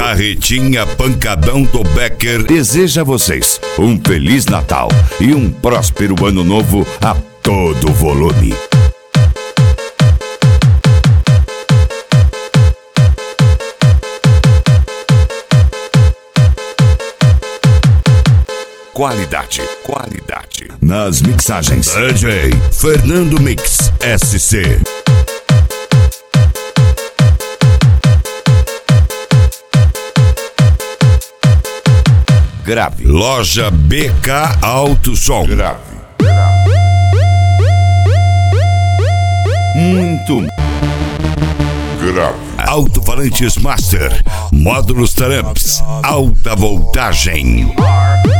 Carretinha Pancadão do Becker deseja a vocês um Feliz Natal e um próspero Ano Novo a todo volume. Qualidade nas mixagens. DJ Fernando Mix SC. Grave. Loja BK Alto Som. Grave. Muito. Grave. Alto-falantes Master. Módulos Tramps. Alta voltagem.